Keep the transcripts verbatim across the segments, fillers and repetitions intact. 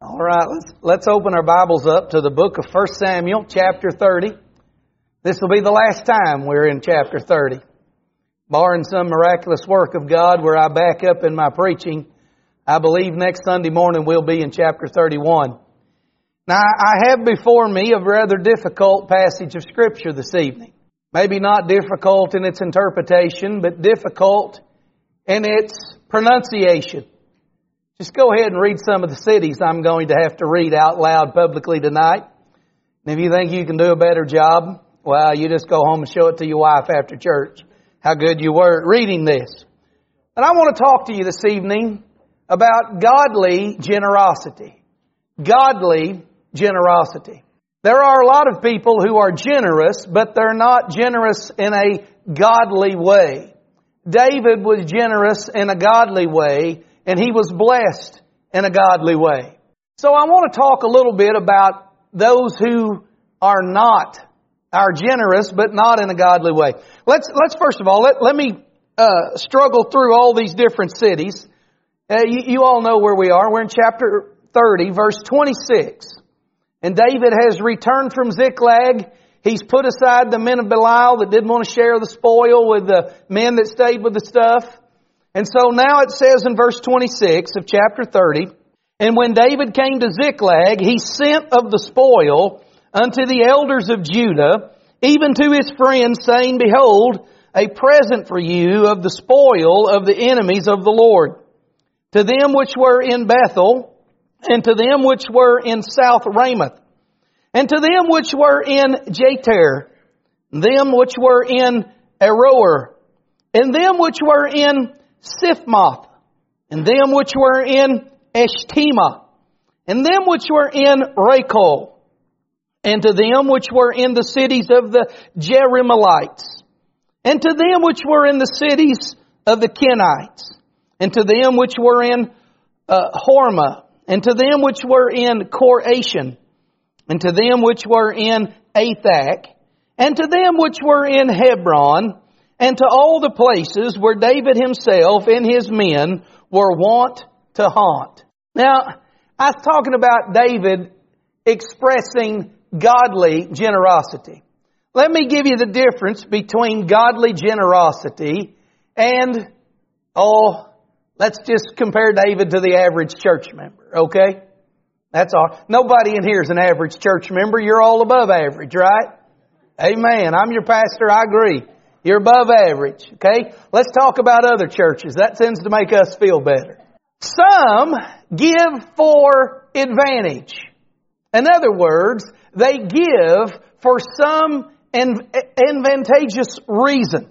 All right, let's, let's open our Bibles up to the book of First Samuel, chapter thirty. This will be the last time we're in chapter thirty. Barring some miraculous work of God where I back up in my preaching, I believe next Sunday morning we'll be in chapter thirty-one. Now, I have before me a rather difficult passage of Scripture this evening. Maybe not difficult in its interpretation, but difficult in its pronunciation. Just go ahead and read some of the cities I'm going to have to read out loud publicly tonight. And if you think you can do a better job, well, you just go home and show it to your wife after church, how good you were at reading this. And I want to talk to you this evening about godly generosity. Godly generosity. There are a lot of people who are generous, but they're not generous in a godly way. David was generous in a godly way, and he was blessed in a godly way. So I want to talk a little bit about those who are not, are generous, but not in a godly way. Let's, let's first of all, let, let me uh, struggle through all these different cities. Uh, you, you all know where we are. We're in chapter thirty, verse twenty-six. And David has returned from Ziklag. He's put aside the men of Belial that didn't want to share the spoil with the men that stayed with the stuff. And so now it says in verse twenty-six of chapter thirty, And when David came to Ziklag, he sent of the spoil unto the elders of Judah, even to his friends, saying, Behold, a present for you of the spoil of the enemies of the Lord. To them which were in Bethel, and to them which were in South Ramoth, and to them which were in Jatir, them which were in Aroer, and them which were in Siphmoth, and them which were in Eshtemoa, and them which were in Rachel, and to them which were in the cities of the Jerahmeelites, and to them which were in the cities of the Kenites, and to them which were in uh, Hormah, and to them which were in Cor-Ashan, and to them which were in Athak, and to them which were in Hebron, and to all the places where David himself and his men were wont to haunt. Now, I was talking about David expressing godly generosity. Let me give you the difference between godly generosity and, oh, let's just compare David to the average church member, okay? That's all. Nobody in here is an average church member. You're all above average, right? Amen. I'm your pastor. I agree. You're above average, okay? Let's talk about other churches. That tends to make us feel better. Some give for advantage. In other words, they give for some advantageous reason.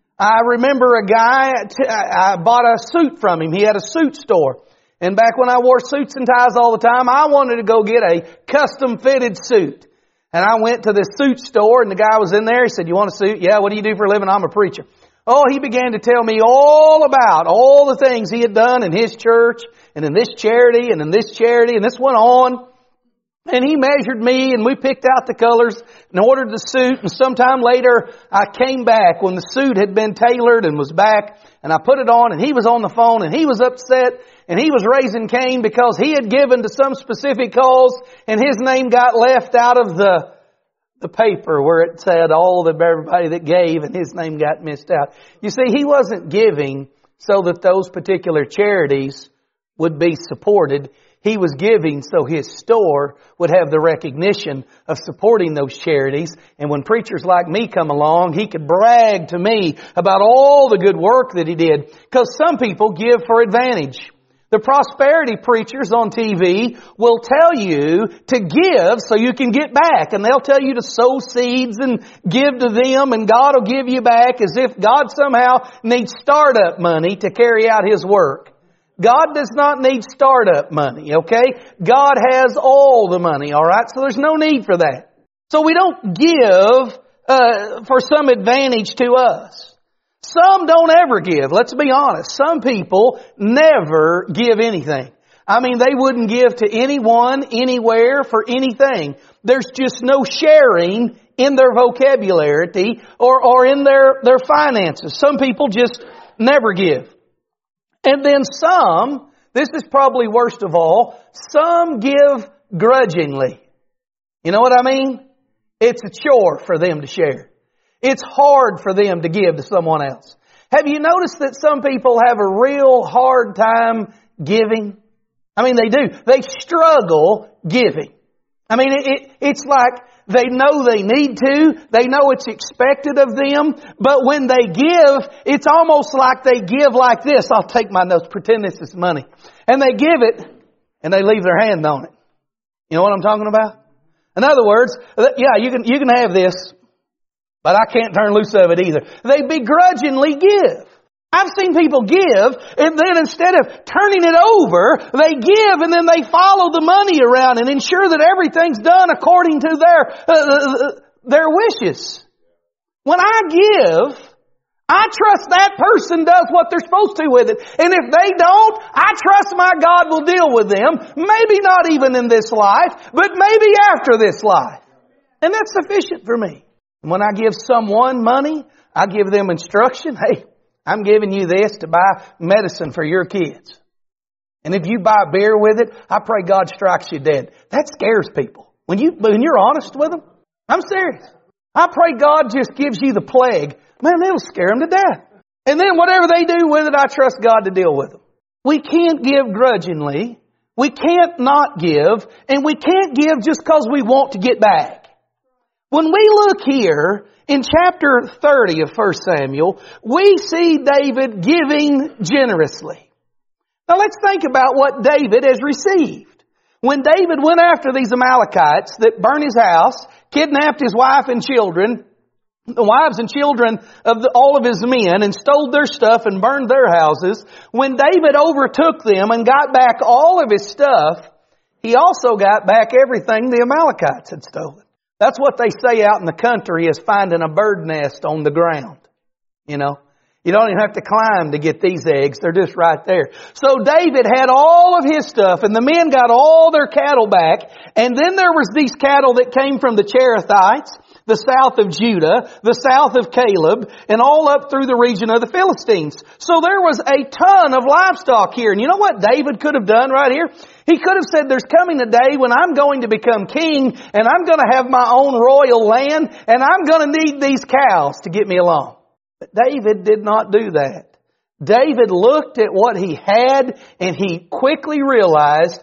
I remember a guy, I bought a suit from him. He had a suit store. And back when I wore suits and ties all the time, I wanted to go get a custom fitted suit. And I went to this suit store and the guy was in there. He said, you want a suit? Yeah, what do you do for a living? I'm a preacher. Oh, he began to tell me all about all the things he had done in his church and in this charity and in this charity. And this went on. And he measured me and we picked out the colors and ordered the suit. And sometime later I came back when the suit had been tailored and was back. And I put it on and he was on the phone and he was upset and he was raising Cain because he had given to some specific cause and his name got left out of the the paper where it said all of everybody that gave and his name got missed out. You see, he wasn't giving so that those particular charities would be supported. He was giving so his store would have the recognition of supporting those charities. And when preachers like me come along, he could brag to me about all the good work that he did. Because some people give for advantage. The prosperity preachers on T V will tell you to give so you can get back. And they'll tell you to sow seeds and give to them and God will give you back as if God somehow needs startup money to carry out His work. God does not need startup money, okay? God has all the money, all right? So there's no need for that. So we don't give uh, for some advantage to us. Some don't ever give. Let's be honest. Some people never give anything. I mean, they wouldn't give to anyone, anywhere, for anything. There's just no sharing in their vocabulary or, or in their, their finances. Some people just never give. And then some This is probably worst of all. Some give grudgingly. You know what I mean? It's a chore for them to share. It's hard for them to give to someone else. Have you noticed that some people have a real hard time giving? I mean, they do. They struggle giving. I mean, it, it, it's like they know they need to. They know it's expected of them. But when they give, it's almost like they give like this. I'll take my notes, pretend this is money. And they give it, and they leave their hand on it. You know what I'm talking about? In other words, yeah, you can, you can have this, but I can't turn loose of it either. They begrudgingly give. I've seen people give, and then instead of turning it over, they give, and then they follow the money around and ensure that everything's done according to their uh, their wishes. When I give, I trust that person does what they're supposed to with it. And if they don't, I trust my God will deal with them. Maybe not even in this life, but maybe after this life. And that's sufficient for me. And when I give someone money, I give them instruction. Hey, I'm giving you this to buy medicine for your kids. And if you buy beer with it, I pray God strikes you dead. That scares people. When you, when you're honest with them, I'm serious. I pray God just gives you the plague. Man, it'll scare them to death. And then whatever they do with it, I trust God to deal with them. We can't give grudgingly. We can't not give. And we can't give just because we want to get back. When we look here in chapter thirty of First Samuel, we see David giving generously. Now let's think about what David has received. When David went after these Amalekites that burned his house, kidnapped his wife and children, the wives and children of the, all of his men, and stole their stuff and burned their houses, when David overtook them and got back all of his stuff, he also got back everything the Amalekites had stolen. That's what they say out in the country is finding a bird nest on the ground. You know, you don't even have to climb to get these eggs. They're just right there. So David had all of his stuff, and the men got all their cattle back. And then there was these cattle that came from the Cherethites, the south of Judah, the south of Caleb, and all up through the region of the Philistines. So there was a ton of livestock here. And you know what David could have done right here? He could have said, there's coming a day when I'm going to become king, and I'm going to have my own royal land, and I'm going to need these cows to get me along. But David did not do that. David looked at what he had, and he quickly realized,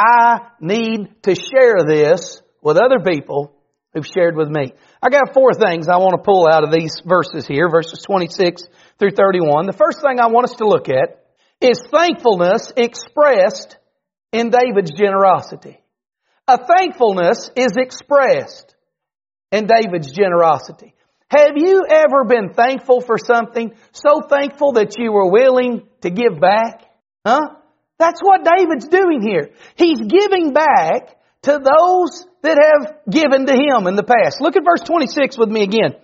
I need to share this with other people who've shared with me. I got four things I want to pull out of these verses here, verses twenty-six through thirty-one. The first thing I want us to look at is thankfulness expressed in David's generosity. A thankfulness is expressed in David's generosity. Have you ever been thankful for something, so thankful that you were willing to give back? Huh? That's what David's doing here. He's giving back to those that have given to him in the past. Look at verse twenty-six with me again.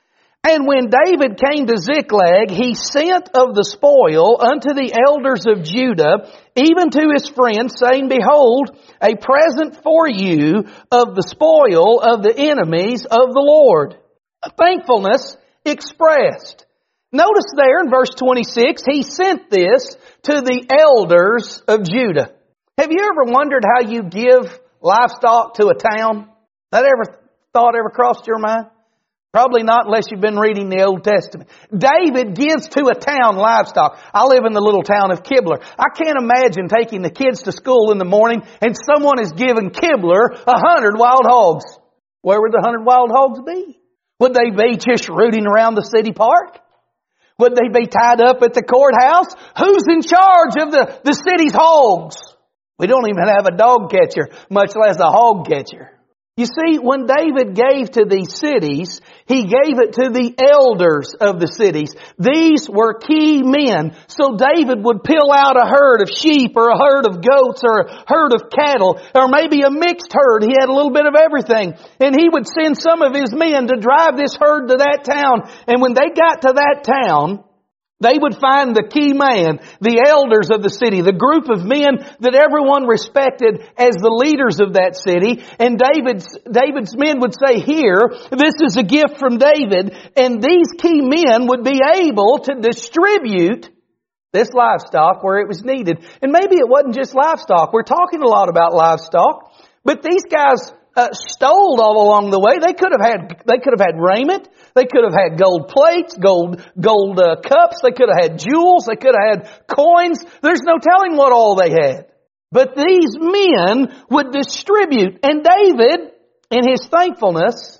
And when David came to Ziklag, he sent of the spoil unto the elders of Judah, even to his friends, saying, Behold, a present for you of the spoil of the enemies of the Lord. A thankfulness expressed. Notice there in verse twenty-six, he sent this to the elders of Judah. Have you ever wondered how you give livestock to a town? That ever thought ever crossed your mind? Probably not unless you've been reading the Old Testament. David gives to a town livestock. I live in the little town of Kibler. I can't imagine taking the kids to school in the morning and someone is giving Kibler a hundred wild hogs. Where would the hundred wild hogs be? Would they be just rooting around the city park? Would they be tied up at the courthouse? Who's in charge of the, the city's hogs? We don't even have a dog catcher, much less a hog catcher. You see, when David gave to these cities, he gave it to the elders of the cities. These were key men. So David would pill out a herd of sheep or a herd of goats or a herd of cattle or maybe a mixed herd. He had a little bit of everything. And he would send some of his men to drive this herd to that town. And when they got to that town, they would find the key man, the elders of the city, the group of men that everyone respected as the leaders of that city. And David's, David's men would say, here, this is a gift from David. And these key men would be able to distribute this livestock where it was needed. And maybe it wasn't just livestock. We're talking a lot about livestock, but these guys uh, stole all along the way. They could have had, they could have had raiment. They could have had gold plates, gold, gold uh, cups. They could have had jewels. They could have had coins. There's no telling what all they had. But these men would distribute. And David, in his thankfulness,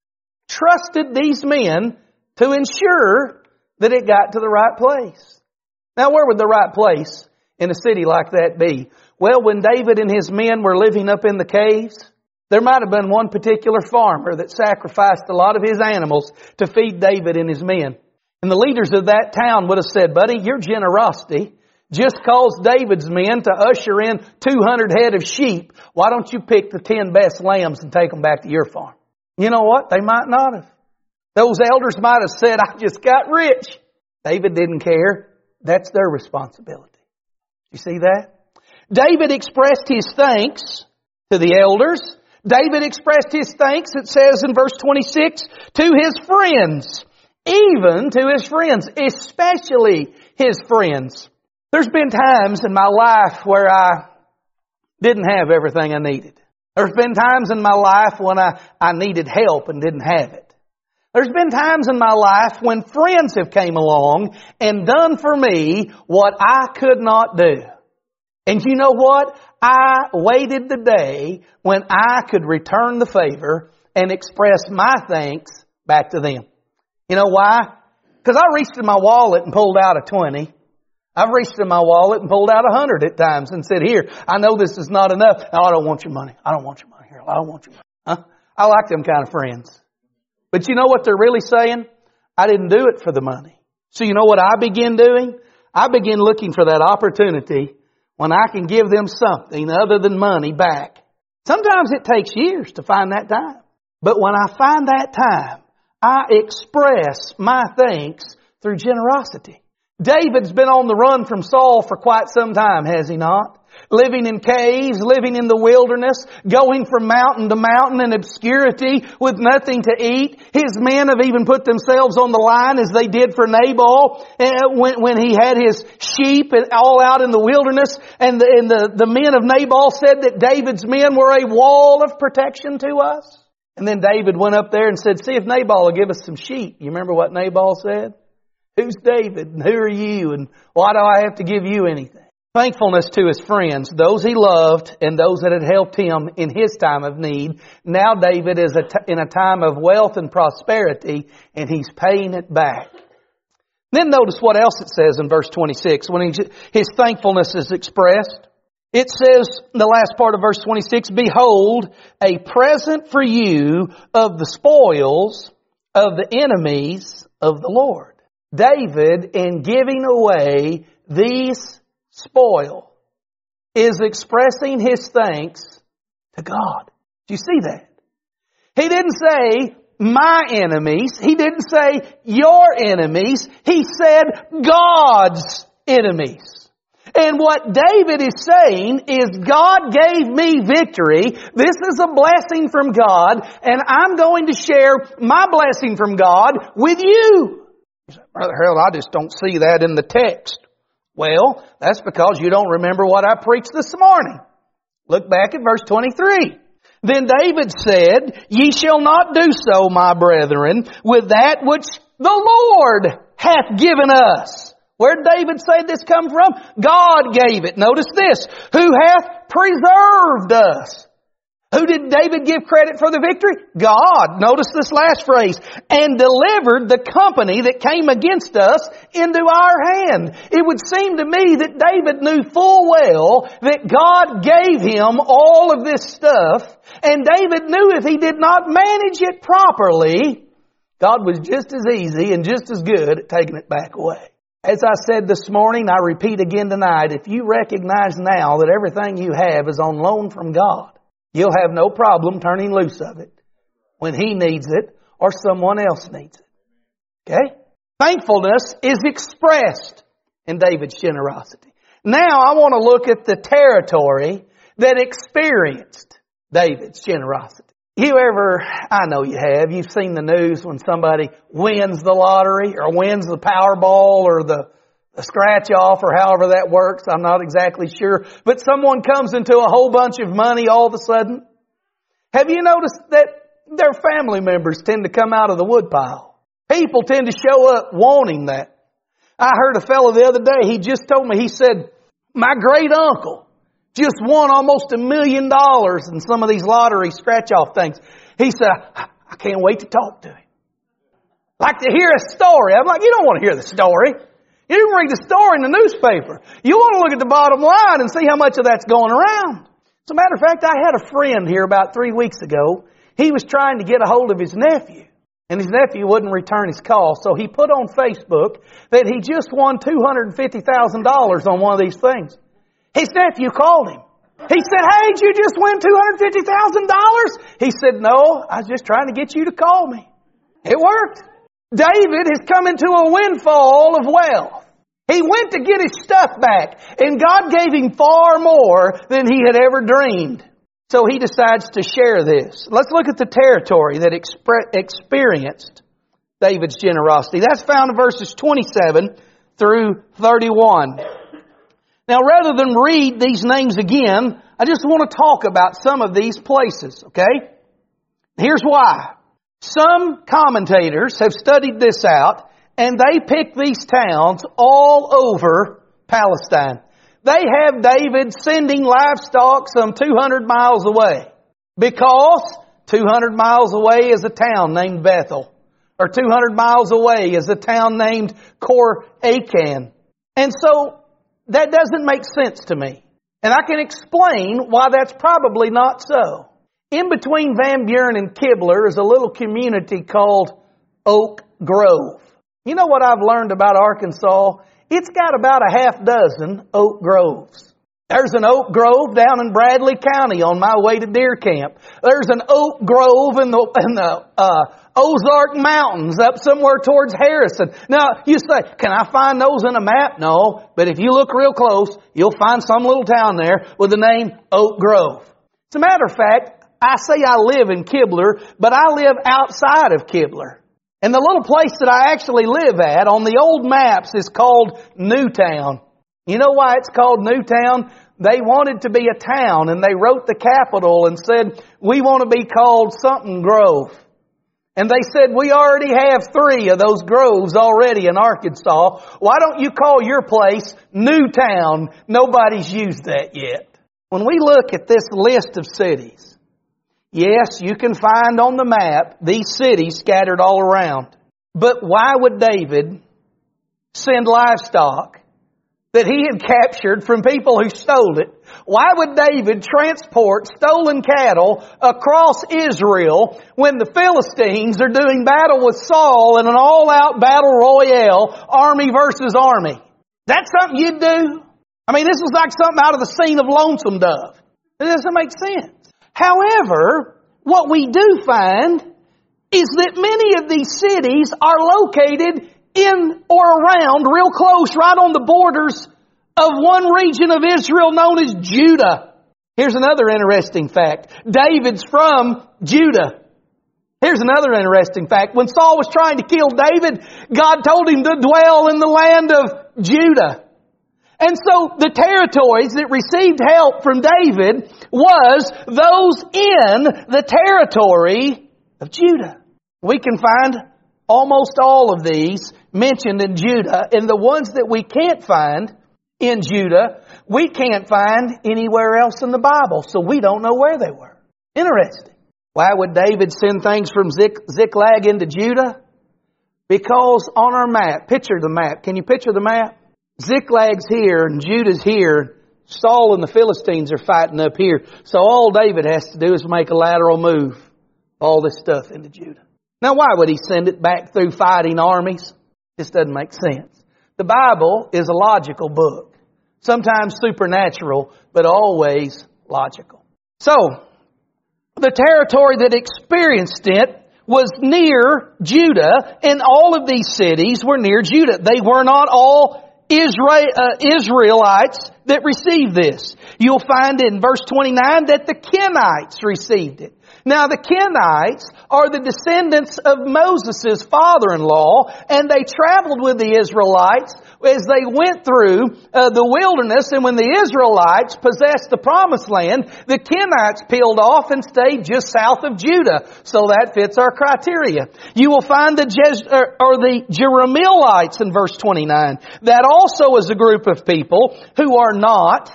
trusted these men to ensure that it got to the right place. Now, where would the right place in a city like that be? Well, when David and his men were living up in the caves, there might have been one particular farmer that sacrificed a lot of his animals to feed David and his men. And the leaders of that town would have said, buddy, your generosity just caused David's men to usher in two hundred head of sheep. Why don't you pick the ten best lambs and take them back to your farm? You know what? They might not have. Those elders might have said, I just got rich. David didn't care. That's their responsibility. You see that? David expressed his thanks to the elders. David expressed his thanks, it says in verse twenty-six, to his friends. Even to his friends, especially his friends. There's been times in my life where I didn't have everything I needed. There's been times in my life when I, I needed help and didn't have it. There's been times in my life when friends have came along and done for me what I could not do. And you know what? I waited the day when I could return the favor and express my thanks back to them. You know why? Because I reached in my wallet and pulled out a twenty. I've reached in my wallet and pulled out a hundred at times and said, here, I know this is not enough. No, I don't want your money. I don't want your money. Here, I don't want your money. Huh? I like them kind of friends. But you know what they're really saying? I didn't do it for the money. So you know what I begin doing? I begin looking for that opportunity when I can give them something other than money back. Sometimes it takes years to find that time. But when I find that time, I express my thanks through generosity. David's been on the run from Saul for quite some time, has he not? Living in caves, living in the wilderness, going from mountain to mountain in obscurity with nothing to eat. His men have even put themselves on the line as they did for Nabal when, when he had his sheep all out in the wilderness. And, the, and the, the men of Nabal said that David's men were a wall of protection to us. And then David went up there and said, see if Nabal will give us some sheep. You remember what Nabal said? Who's David and who are you and why do I have to give you anything? Thankfulness to his friends, those he loved and those that had helped him in his time of need. Now David is in a time of wealth and prosperity and he's paying it back. Then notice what else it says in verse twenty-six when he, his thankfulness is expressed. It says in the last part of verse twenty-six, behold, a present for you of the spoils of the enemies of the Lord. David, in giving away these spoil, is expressing his thanks to God. Do you see that? He didn't say, my enemies. He didn't say, your enemies. He said, God's enemies. And what David is saying is, God gave me victory. This is a blessing from God, and I'm going to share my blessing from God with you. You say, Brother Harold, I just don't see that in the text. Well, that's because you don't remember what I preached this morning. Look back at verse twenty-three. Then David said, ye shall not do so, my brethren, with that which the Lord hath given us. Where did David say this come from? God gave it. Notice this. Who hath preserved us. Who did David give credit for the victory? God. Notice this last phrase. And delivered the company that came against us into our hand. It would seem to me that David knew full well that God gave him all of this stuff. And David knew if he did not manage it properly, God was just as easy and just as good at taking it back away. As I said this morning, I repeat again tonight, if you recognize now that everything you have is on loan from God, you'll have no problem turning loose of it when He needs it or someone else needs it. Okay? Thankfulness is expressed in David's generosity. Now I want to look at the territory that experienced David's generosity. You ever, I know you have, you've seen the news when somebody wins the lottery or wins the Powerball or the, a scratch off or however that works. I'm not exactly sure. But someone comes into a whole bunch of money all of a sudden. Have you noticed that their family members tend to come out of the woodpile? People tend to show up wanting that. I heard a fellow the other day, he just told me, he said, my great uncle just won almost a million dollars in some of these lottery scratch off things. He said, I can't wait to talk to him. Like to hear a story. I'm like, you don't want to hear the story. You didn't read the story in the newspaper. You want to look at the bottom line and see how much of that's going around. As a matter of fact, I had a friend here about three weeks ago. He was trying to get a hold of his nephew, and his nephew wouldn't return his call. So he put on Facebook that he just won two hundred fifty thousand dollars on one of these things. His nephew called him. He said, hey, did you just win two hundred fifty thousand dollars? He said, no, I was just trying to get you to call me. It worked. David has come into a windfall of wealth. He went to get his stuff back, and God gave him far more than he had ever dreamed. So he decides to share this. Let's look at the territory that expre- experienced David's generosity. That's found in verses twenty-seven through thirty-one. Now, rather than read these names again, I just want to talk about some of these places, okay? Here's why. Some commentators have studied this out, and they pick these towns all over Palestine. They have David sending livestock some two hundred miles away, because two hundred miles away is a town named Bethel, or two hundred miles away is a town named Kor Akan. And so that doesn't make sense to me. And I can explain why that's probably not so. In between Van Buren and Kibler is a little community called Oak Grove. You know what I've learned about Arkansas? It's got about a half dozen oak groves. There's an oak grove down in Bradley County on my way to deer camp. There's an oak grove in the, in the uh, Ozark Mountains up somewhere towards Harrison. Now, you say, can I find those in a map? No, but if you look real close, you'll find some little town there with the name Oak Grove. As a matter of fact, I say I live in Kibler, but I live outside of Kibler. And the little place that I actually live at on the old maps is called Newtown. You know why it's called Newtown? They wanted to be a town, and they wrote the capital and said, we want to be called something Grove. And they said, we already have three of those groves already in Arkansas. Why don't you call your place Newtown? Nobody's used that yet. When we look at this list of cities, yes, you can find on the map these cities scattered all around. But why would David send livestock that he had captured from people who stole it? Why would David transport stolen cattle across Israel when the Philistines are doing battle with Saul in an all-out battle royale, army versus army? That's something you'd do? I mean, this was like something out of the scene of Lonesome Dove. It doesn't make sense. However, what we do find is that many of these cities are located in or around, real close, right on the borders of one region of Israel known as Judah. Here's another interesting fact. David's from Judah. Here's another interesting fact. When Saul was trying to kill David, God told him to dwell in the land of Judah. And so the territories that received help from David was those in the territory of Judah. We can find almost all of these mentioned in Judah, and the ones that we can't find in Judah, we can't find anywhere else in the Bible, so we don't know where they were. Interesting. Why would David send things from Zik- Ziklag into Judah? Because on our map, picture the map. Can you picture the map? Ziklag's here and Judah's here. Saul and the Philistines are fighting up here. So all David has to do is make a lateral move. All this stuff into Judah. Now why would he send it back through fighting armies? This doesn't make sense. The Bible is a logical book. Sometimes supernatural, but always logical. So, the territory that experienced it was near Judah, and all of these cities were near Judah. They were not all Israel, uh, Israelites that received this. You'll find in verse twenty-nine that the Kenites received it. Now the Kenites are the descendants of Moses' father-in-law, and they traveled with the Israelites as they went through uh, the wilderness, and when the Israelites possessed the promised land, the Kenites peeled off and stayed just south of Judah. So that fits our criteria. You will find the Jez, or, or the Jerahmeelites in verse twenty-nine. That also is a group of people who are not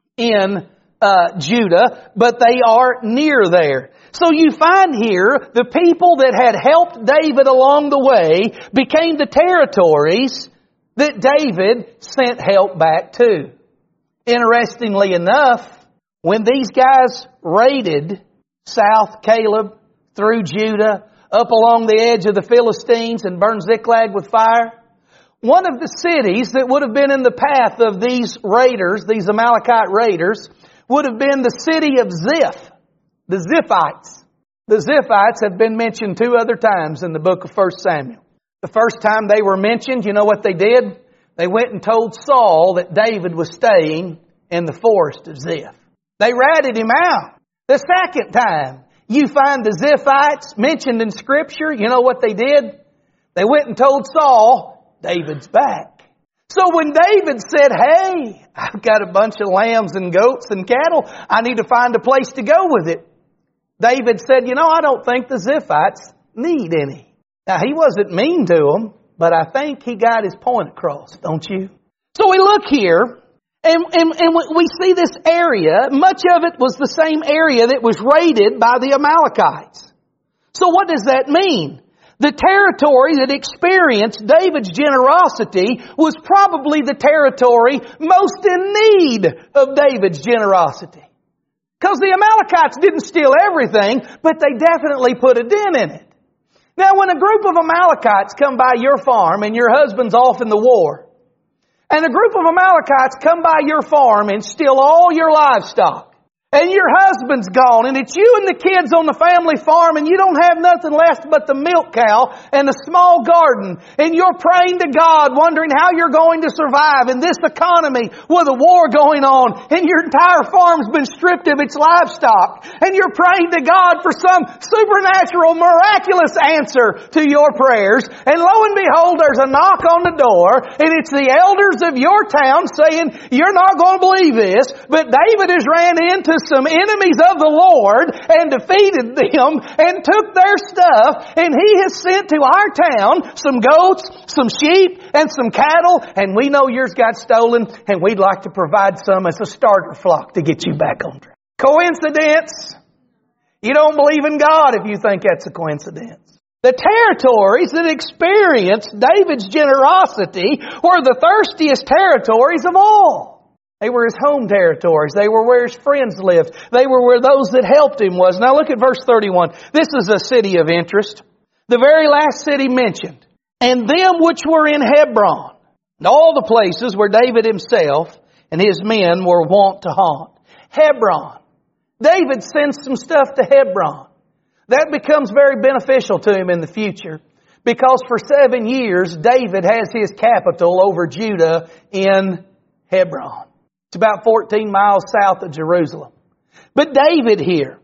in uh, Judah, but they are near there. So you find here the people that had helped David along the way became the territories that David sent help back to. Interestingly enough, when these guys raided South Caleb through Judah, up along the edge of the Philistines and burned Ziklag with fire, one of the cities that would have been in the path of these raiders, these Amalekite raiders, would have been the city of Ziph. The Ziphites. The Ziphites have been mentioned two other times in the book of First Samuel. The first time they were mentioned, you know what they did? They went and told Saul that David was staying in the forest of Ziph. They ratted him out. The second time you find the Ziphites mentioned in Scripture, you know what they did? They went and told Saul, David's back. So when David said, hey, I've got a bunch of lambs and goats and cattle, I need to find a place to go with it. David said, you know, I don't think the Ziphites need any. Now, he wasn't mean to them, but I think he got his point across, don't you? So we look here, and, and, and we see this area. Much of it was the same area that was raided by the Amalekites. So what does that mean? The territory that experienced David's generosity was probably the territory most in need of David's generosity. Because the Amalekites didn't steal everything, but they definitely put a dent in it. Now, when a group of Amalekites come by your farm and your husband's off in the war, and a group of Amalekites come by your farm and steal all your livestock, and your husband's gone, and it's you and the kids on the family farm, and you don't have nothing left but the milk cow and a small garden, and you're praying to God, wondering how you're going to survive in this economy with a war going on, and your entire farm's been stripped of its livestock, and you're praying to God for some supernatural, miraculous answer to your prayers, and lo and behold, there's a knock on the door, and it's the elders of your town saying, you're not going to believe this, but David has ran into some enemies of the Lord and defeated them and took their stuff, and He has sent to our town some goats, some sheep, and some cattle, and we know yours got stolen, and we'd like to provide some as a starter flock to get you back on track. Coincidence? You don't believe in God if you think that's a coincidence. The territories that experienced David's generosity were the thirstiest territories of all. They were his home territories. They were where his friends lived. They were where those that helped him was. Now look at verse thirty-one. This is a city of interest. The very last city mentioned. And them which were in Hebron. And all the places where David himself and his men were wont to haunt. Hebron. David sends some stuff to Hebron. That becomes very beneficial to him in the future. Because for seven years, David has his capital over Judah in Hebron. It's about fourteen miles south of Jerusalem. But David here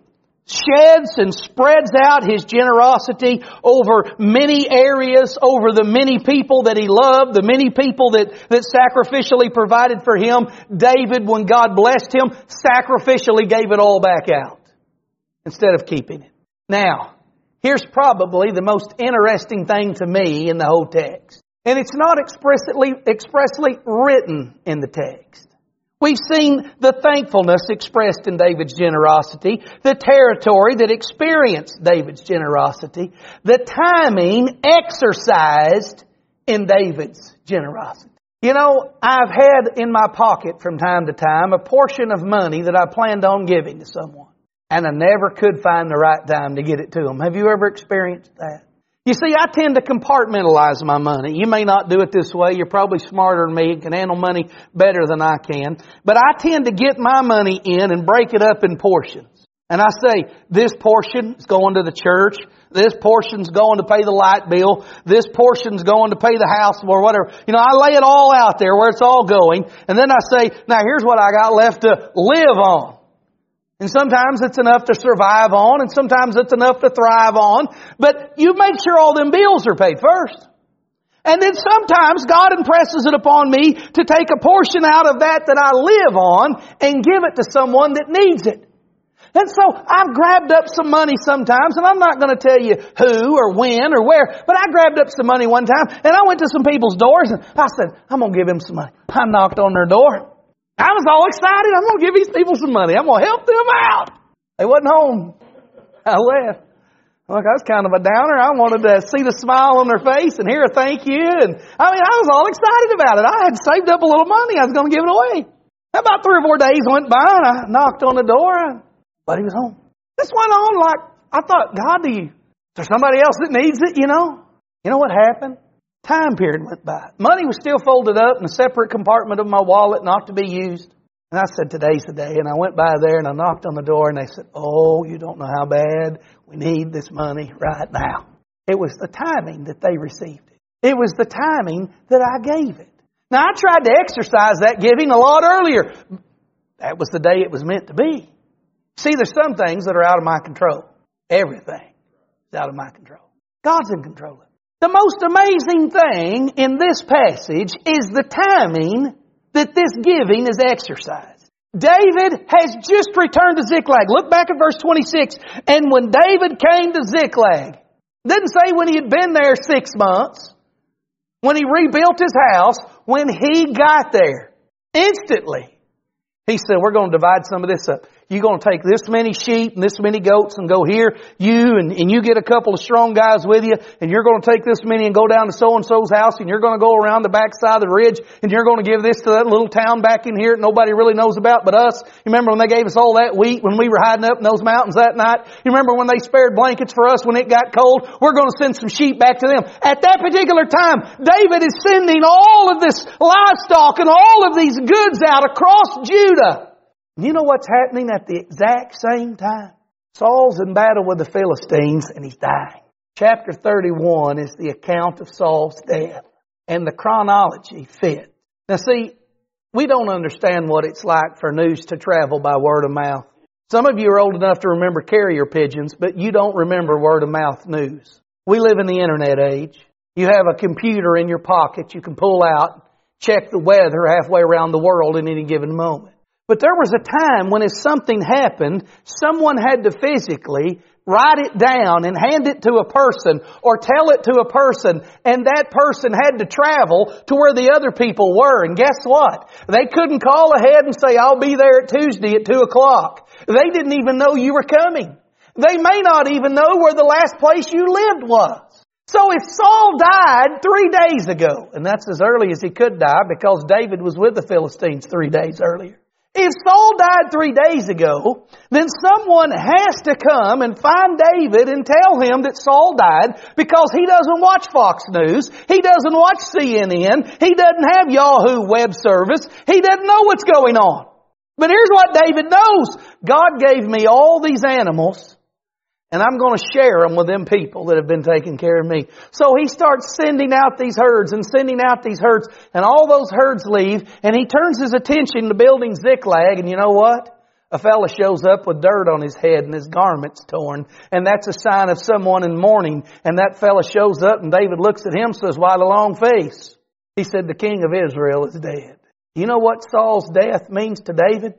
sheds and spreads out his generosity over many areas, over the many people that he loved, the many people that, that sacrificially provided for him. David, when God blessed him, sacrificially gave it all back out instead of keeping it. Now, here's probably the most interesting thing to me in the whole text. And it's not expressly, expressly written in the text. We've seen the thankfulness expressed in David's generosity, the territory that experienced David's generosity, the timing exercised in David's generosity. You know, I've had in my pocket from time to time a portion of money that I planned on giving to someone, and I never could find the right time to get it to them. Have you ever experienced that? You see, I tend to compartmentalize my money. You may not do it this way. You're probably smarter than me and can handle money better than I can. But I tend to get my money in and break it up in portions. And I say, this portion is going to the church. This portion's going to pay the light bill. This portion's going to pay the house or whatever. You know, I lay it all out there where it's all going. And then I say, now here's what I got left to live on. And sometimes it's enough to survive on, and sometimes it's enough to thrive on. But you make sure all them bills are paid first. And then sometimes God impresses it upon me to take a portion out of that that I live on and give it to someone that needs it. And so I've grabbed up some money sometimes, and I'm not going to tell you who or when or where, but I grabbed up some money one time, and I went to some people's doors, and I said, I'm going to give them some money. I knocked on their door. I was all excited. I'm going to give these people some money. I'm going to help them out. They wasn't home. I left. Look, I was kind of a downer. I wanted to see the smile on their face and hear a thank you. And I mean, I was all excited about it. I had saved up a little money. I was going to give it away. About three or four days went by, and I knocked on the door, and buddy was home. This went on like, I thought, God, do you, is there somebody else that needs it, you know? You know what happened? Time period went by. Money was still folded up in a separate compartment of my wallet, not to be used. And I said, today's the day. And I went by there and I knocked on the door, and they said, oh, you don't know how bad we need this money right now. It was the timing that they received it. It was the timing that I gave it. Now, I tried to exercise that giving a lot earlier. That was the day it was meant to be. See, there's some things that are out of my control. Everything is out of my control. God's in control of it. The most amazing thing in this passage is the timing that this giving is exercised. David has just returned to Ziklag. Look back at verse twenty-six. And when David came to Ziklag, it didn't say when he had been there six months, when he rebuilt his house, when he got there. Instantly, he said, we're going to divide some of this up. You're going to take this many sheep and this many goats and go here. You and, and you get a couple of strong guys with you, and you're going to take this many and go down to so-and-so's house, and you're going to go around the backside of the ridge, and you're going to give this to that little town back in here that nobody really knows about but us. You remember when they gave us all that wheat when we were hiding up in those mountains that night? You remember when they spared blankets for us when it got cold? We're going to send some sheep back to them. At that particular time, David is sending all of this livestock and all of these goods out across Judah. You know what's happening at the exact same time? Saul's in battle with the Philistines and he's dying. Chapter thirty-one is the account of Saul's death. And the chronology fits. Now see, we don't understand what it's like for news to travel by word of mouth. Some of you are old enough to remember carrier pigeons, but you don't remember word of mouth news. We live in the internet age. You have a computer in your pocket you can pull out, check the weather halfway around the world in any given moment. But there was a time when if something happened, someone had to physically write it down and hand it to a person or tell it to a person, and that person had to travel to where the other people were. And guess what? They couldn't call ahead and say, I'll be there at Tuesday at two o'clock. They didn't even know you were coming. They may not even know where the last place you lived was. So if Saul died three days ago, and that's as early as he could die because David was with the Philistines three days earlier. If Saul died three days ago, then someone has to come and find David and tell him that Saul died because he doesn't watch Fox News. He doesn't watch C N N. He doesn't have Yahoo web service. He doesn't know what's going on. But here's what David knows. God gave me all these animals, and I'm going to share them with them people that have been taking care of me. So he starts sending out these herds and sending out these herds, and all those herds leave, and he turns his attention to building Ziklag, and you know what? A fella shows up with dirt on his head and his garment's torn, and that's a sign of someone in mourning. And that fella shows up, and David looks at him and says, why the long face? He said, the king of Israel is dead. You know what Saul's death means to David?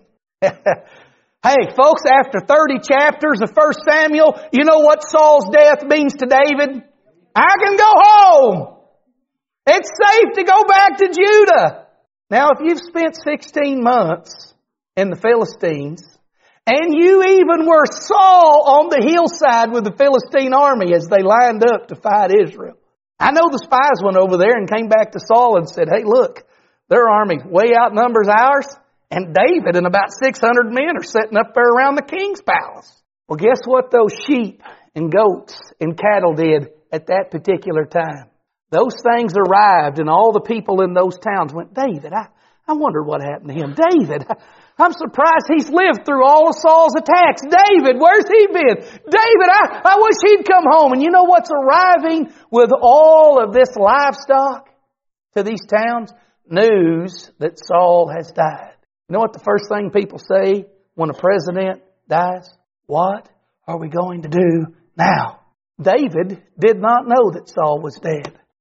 Hey, folks, after thirty chapters of First Samuel, you know what Saul's death means to David? I can go home. It's safe to go back to Judah. Now, if you've spent sixteen months in the Philistines, and you even were Saul on the hillside with the Philistine army as they lined up to fight Israel. I know the spies went over there and came back to Saul and said, hey, look, their army way outnumbers ours. And David and about six hundred men are sitting up there around the king's palace. Well, guess what those sheep and goats and cattle did at that particular time? Those things arrived, and all the people in those towns went, David, I, I wonder what happened to him. David, I, I'm surprised he's lived through all of Saul's attacks. David, where's he been? David, I, I wish he'd come home. And you know what's arriving with all of this livestock to these towns? News that Saul has died. You know what the first thing people say when a president dies? What are we going to do now? David did not know that Saul was dead.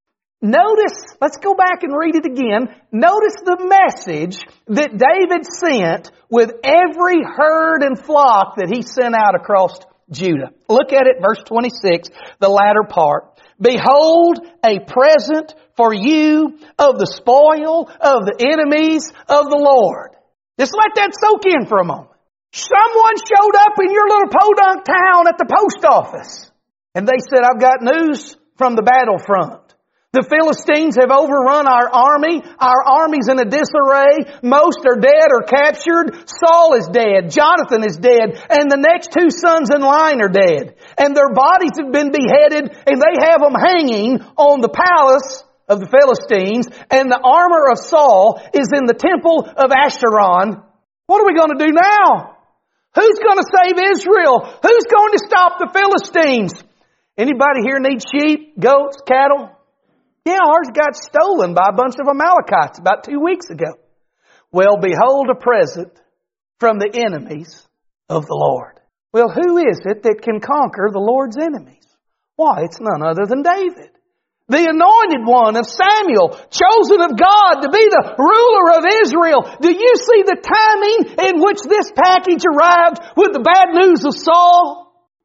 Notice, let's go back and read it again. Notice the message that David sent with every herd and flock that he sent out across Judah. Look at it, verse twenty-six, the latter part. Behold, a present for you of the spoil of the enemies of the Lord. Just let that soak in for a moment. Someone showed up in your little podunk town at the post office. And they said, I've got news from the battlefront. The Philistines have overrun our army. Our army's in a disarray. Most are dead or captured. Saul is dead. Jonathan is dead. And the next two sons in line are dead. And their bodies have been beheaded, and they have them hanging on the palace of the Philistines. And the armor of Saul is in the temple of Asheron. What are we going to do now? Who's going to save Israel? Who's going to stop the Philistines? Anybody here need sheep, goats, cattle? Yeah, ours got stolen by a bunch of Amalekites about two weeks ago. Well, behold a present from the enemies of the Lord. Well, who is it that can conquer the Lord's enemies? Why, it's none other than David. The anointed one of Samuel, chosen of God to be the ruler of Israel. Do you see the timing in which this package arrived with the bad news of Saul?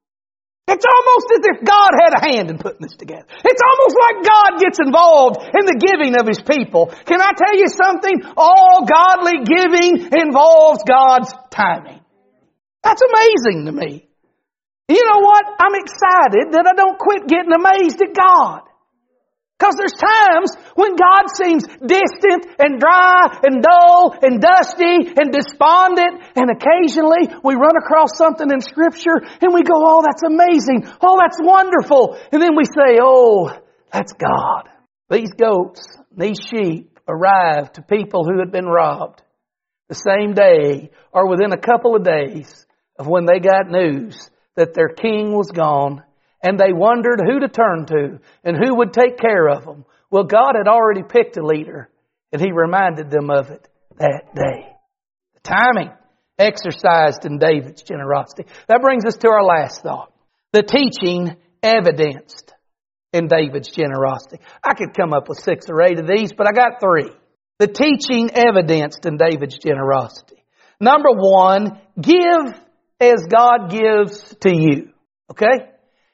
It's almost as if God had a hand in putting this together. It's almost like God gets involved in the giving of His people. Can I tell you something? All godly giving involves God's timing. That's amazing to me. You know what? I'm excited that I don't quit getting amazed at God. Because there's times when God seems distant and dry and dull and dusty and despondent. And occasionally we run across something in Scripture and we go, oh, that's amazing. Oh, that's wonderful. And then we say, oh, that's God. These goats, these sheep arrived to people who had been robbed the same day or within a couple of days of when they got news that their king was gone. And they wondered who to turn to and who would take care of them. Well, God had already picked a leader, and He reminded them of it that day. The timing exercised in David's generosity. That brings us to our last thought. The teaching evidenced in David's generosity. I could come up with six or eight of these, but I got three. The teaching evidenced in David's generosity. Number one, give as God gives to you. Okay?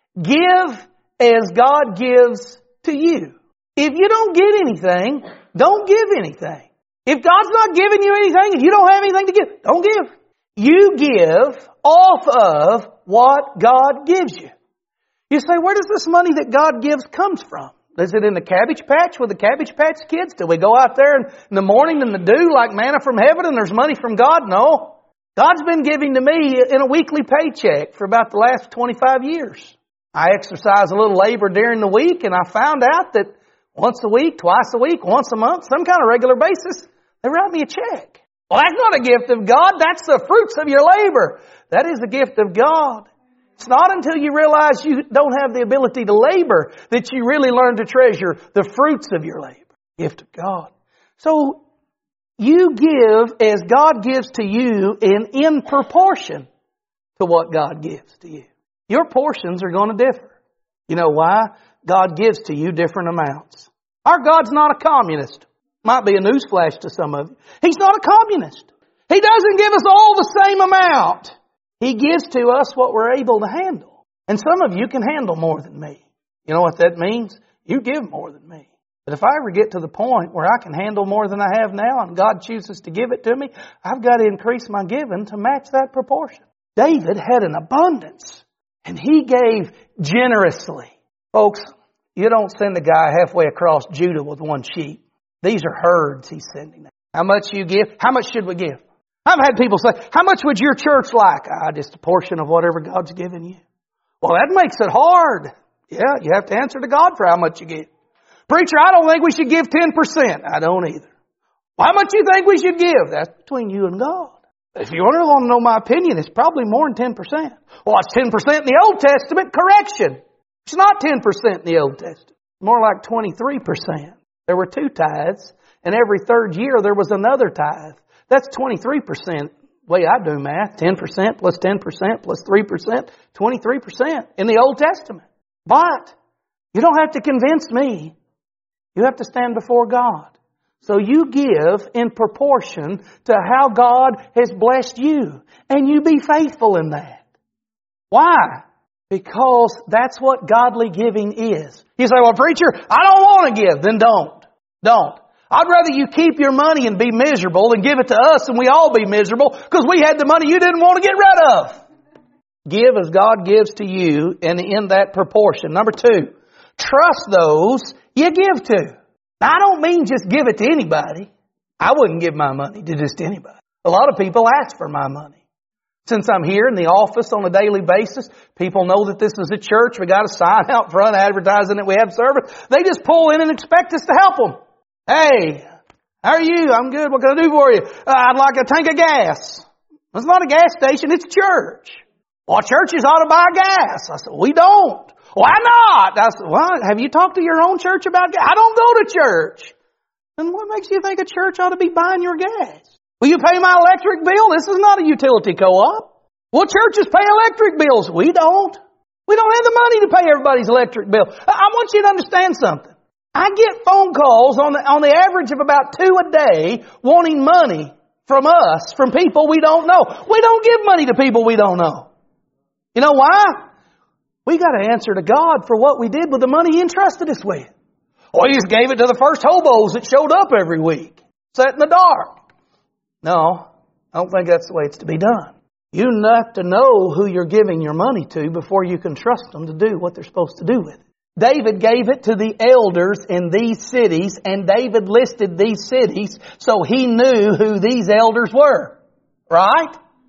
Give as God gives to you. If you don't get anything, don't give anything. If God's not giving you anything, if you don't have anything to give, don't give. You give off of what God gives you. You say, where does this money that God gives comes from? Is it in the Cabbage Patch with the Cabbage Patch Kids? Do we go out there in the morning in the dew like manna from heaven and there's money from God? No. God's been giving to me in a weekly paycheck for about the last twenty-five years. I exercise a little labor during the week, and I found out that once a week, twice a week, once a month, some kind of regular basis, they write me a check. Well, that's not a gift of God. That's the fruits of your labor. That is a gift of God. It's not until you realize you don't have the ability to labor that you really learn to treasure the fruits of your labor. Gift of God. So, you give as God gives to you in, in proportion to what God gives to you. Your portions are going to differ. You know why? God gives to you different amounts. Our God's not a communist. Might be a newsflash to some of you. He's not a communist. He doesn't give us all the same amount. He gives to us what we're able to handle. And some of you can handle more than me. You know what that means? You give more than me. But if I ever get to the point where I can handle more than I have now and God chooses to give it to me, I've got to increase my giving to match that proportion. David had an abundance. And he gave generously. Folks, you don't send a guy halfway across Judah with one sheep. These are herds He's sending them. How much you give? How much should we give? I've had people say, how much would your church like? Ah, just a portion of whatever God's given you. Well, that makes it hard. Yeah, you have to answer to God for how much you give. Preacher, I don't think we should give ten percent. I don't either. Well, how much do you think we should give? That's between you and God. If you really want to know my opinion, it's probably more than ten percent. Well, it's ten percent in the Old Testament. Correction. It's not ten percent in the Old Testament. More like twenty-three percent. There were two tithes, and every third year there was another tithe. That's twenty-three percent. The way I do math, ten percent plus ten percent plus three percent, twenty-three percent in the Old Testament. But you don't have to convince me. You have to stand before God. So you give in proportion to how God has blessed you. And you be faithful in that. Why? Because that's what godly giving is. You say, well, preacher, I don't want to give. Then don't. Don't. I'd rather you keep your money and be miserable than give it to us and we all be miserable because we had the money you didn't want to get rid of. Give as God gives to you and in that proportion. Number two, trust those you give to. Now, I don't mean just give it to anybody. I wouldn't give my money to just anybody. A lot of people ask for my money. Since I'm here in the office on a daily basis, people know that this is a church. We got a sign out front advertising that we have service. They just pull in and expect us to help them. Hey, how are you? I'm good. What can I do for you? Uh, I'd like a tank of gas. It's not a gas station. It's a church. Well, churches ought to buy gas. I said, we don't. Why not? I said, well, have you talked to your own church about gas? I don't go to church. Then what makes you think a church ought to be buying your gas? Will you pay my electric bill? This is not a utility co-op. Well, churches pay electric bills. We don't. We don't have the money to pay everybody's electric bill. I want you to understand something. I get phone calls on the, on the average of about two a day wanting money from us, from people we don't know. We don't give money to people we don't know. You know why? We got to answer to God for what we did with the money He entrusted us with. Or He just gave it to the first hobos that showed up every week. Sat in the dark. No, I don't think that's the way it's to be done. You have to know who you're giving your money to before you can trust them to do what they're supposed to do with it. David gave it to the elders in these cities, and David listed these cities so he knew who these elders were. Right?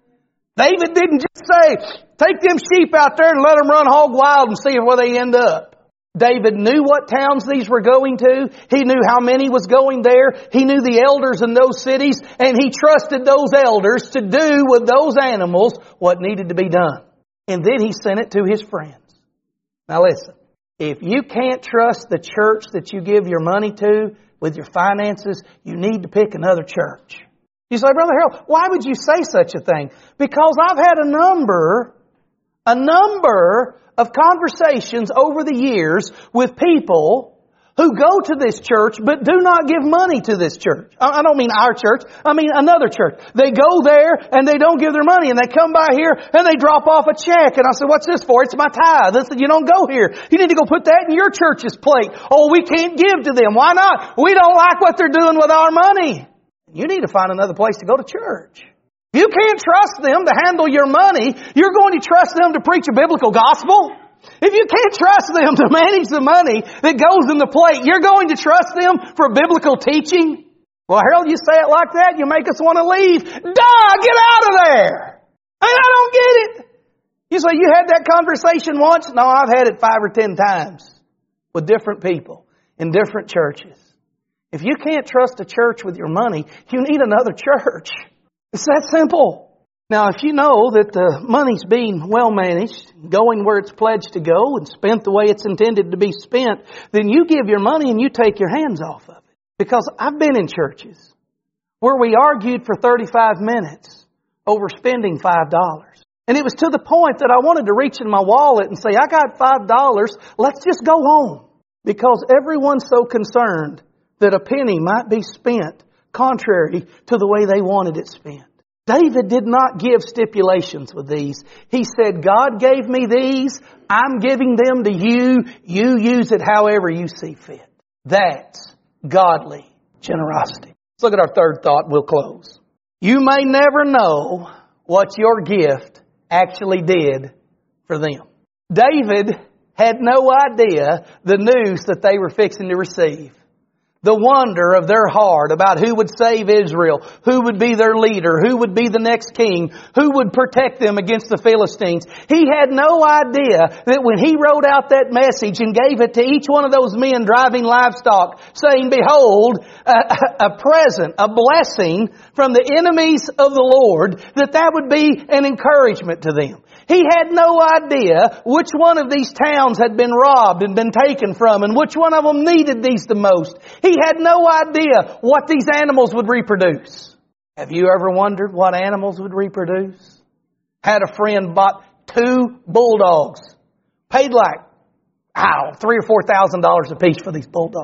David didn't just say, take them sheep out there and let them run hog wild and see where they end up. David knew what towns these were going to. He knew how many was going there. He knew the elders in those cities, and he trusted those elders to do with those animals what needed to be done. And then he sent it to his friends. Now listen. If you can't trust the church that you give your money to with your finances, you need to pick another church. You say, Brother Harold, why would you say such a thing? Because I've had a number, a number of conversations over the years with people who go to this church but do not give money to this church. I don't mean our church. I mean another church. They go there and they don't give their money, and they come by here and they drop off a check. And I said, what's this for? It's my tithe. They said, you don't go here. You need to go put that in your church's plate. Oh, we can't give to them. Why not? We don't like what they're doing with our money. You need to find another place to go to church. If you can't trust them to handle your money, you're going to trust them to preach a biblical gospel? If you can't trust them to manage the money that goes in the plate, you're going to trust them for biblical teaching? Well, Harold, you say it like that, you make us want to leave. Duh! Get out of there! I mean, I don't get it. You say, you had that conversation once? No, I've had it five or ten times with different people in different churches. If you can't trust a church with your money, you need another church. It's that simple. Now, if you know that the money's being well managed, going where it's pledged to go and spent the way it's intended to be spent, then you give your money and you take your hands off of it. Because I've been in churches where we argued for thirty-five minutes over spending five dollars. And it was to the point that I wanted to reach in my wallet and say, I got five dollars, let's just go home. Because everyone's so concerned that a penny might be spent contrary to the way they wanted it spent. David did not give stipulations with these. He said, God gave me these. I'm giving them to you. You use it however you see fit. That's godly generosity. Let's look at our third thought. We'll close. You may never know what your gift actually did for them. David had no idea the news that they were fixing to receive. The wonder of their heart about who would save Israel, who would be their leader, who would be the next king, who would protect them against the Philistines. He had no idea that when he wrote out that message and gave it to each one of those men driving livestock, saying, behold, a, a present, a blessing from the enemies of the Lord, that that would be an encouragement to them. He had no idea which one of these towns had been robbed and been taken from, and which one of them needed these the most. He had no idea what these animals would reproduce. Have you ever wondered what animals would reproduce? Had a friend bought two bulldogs. Paid like, I don't know, three or four thousand dollars a piece for these bulldogs.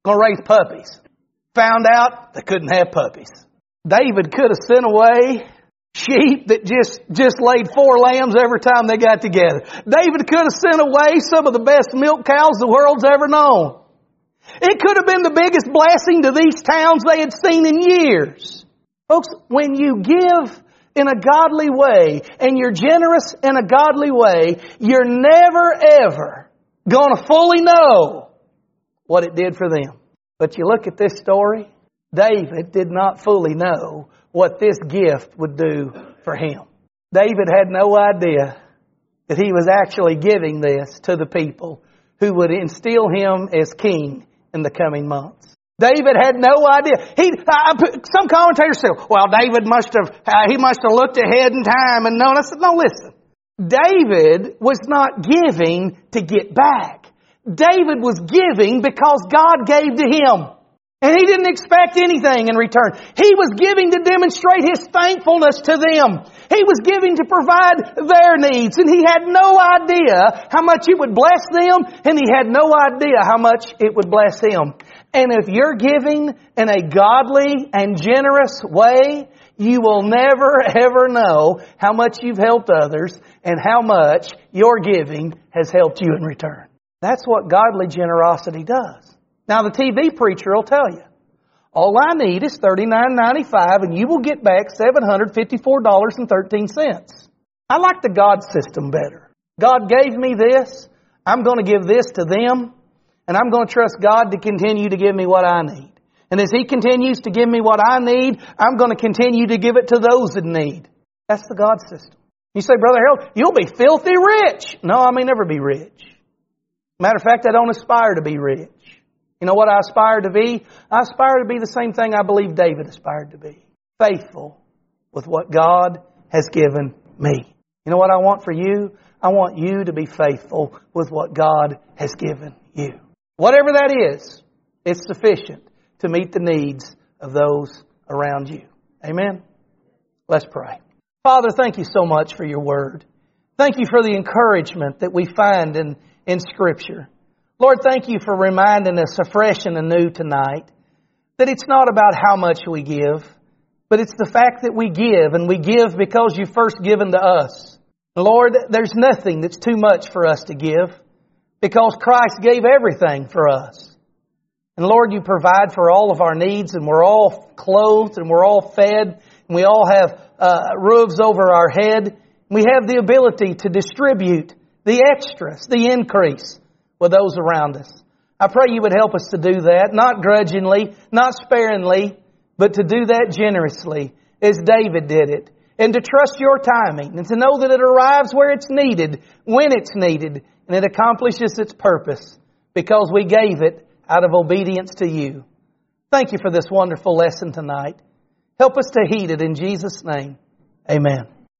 Going to raise puppies. Found out they couldn't have puppies. David could have sent away sheep that just, just laid four lambs every time they got together. David could have sent away some of the best milk cows the world's ever known. It could have been the biggest blessing to these towns they had seen in years. Folks, when you give in a godly way and you're generous in a godly way, you're never ever going to fully know what it did for them. But you look at this story, David did not fully know what this gift would do for him. David had no idea that he was actually giving this to the people who would instill him as king in the coming months. David had no idea. He, I, some commentators say, well, David must have, uh, he must have looked ahead in time and known. I said, no, listen. David was not giving to get back. David was giving because God gave to him. And he didn't expect anything in return. He was giving to demonstrate his thankfulness to them. He was giving to provide their needs. And he had no idea how much it would bless them. And he had no idea how much it would bless him. And if you're giving in a godly and generous way, you will never ever know how much you've helped others and how much your giving has helped you in return. That's what godly generosity does. Now the T V preacher will tell you, all I need is thirty-nine ninety-five and you will get back seven hundred fifty-four dollars and thirteen cents. I like the God system better. God gave me this. I'm going to give this to them. And I'm going to trust God to continue to give me what I need. And as He continues to give me what I need, I'm going to continue to give it to those in need. That's the God system. You say, Brother Harold, you'll be filthy rich. No, I may never be rich. Matter of fact, I don't aspire to be rich. You know what I aspire to be? I aspire to be the same thing I believe David aspired to be. Faithful with what God has given me. You know what I want for you? I want you to be faithful with what God has given you. Whatever that is, it's sufficient to meet the needs of those around you. Amen? Let's pray. Father, thank you so much for your word. Thank you for the encouragement that we find in, in Scripture. Lord, thank you for reminding us afresh and anew tonight that it's not about how much we give, but it's the fact that we give, and we give because you've first given to us. Lord, there's nothing that's too much for us to give because Christ gave everything for us. And Lord, you provide for all of our needs, and we're all clothed, and we're all fed, and we all have uh, roofs over our head. We have the ability to distribute the extras, the increase, with those around us. I pray you would help us to do that, not grudgingly, not sparingly, but to do that generously, as David did it, and to trust your timing, and to know that it arrives where it's needed, when it's needed, and it accomplishes its purpose, because we gave it out of obedience to you. Thank you for this wonderful lesson tonight. Help us to heed it in Jesus' name. Amen.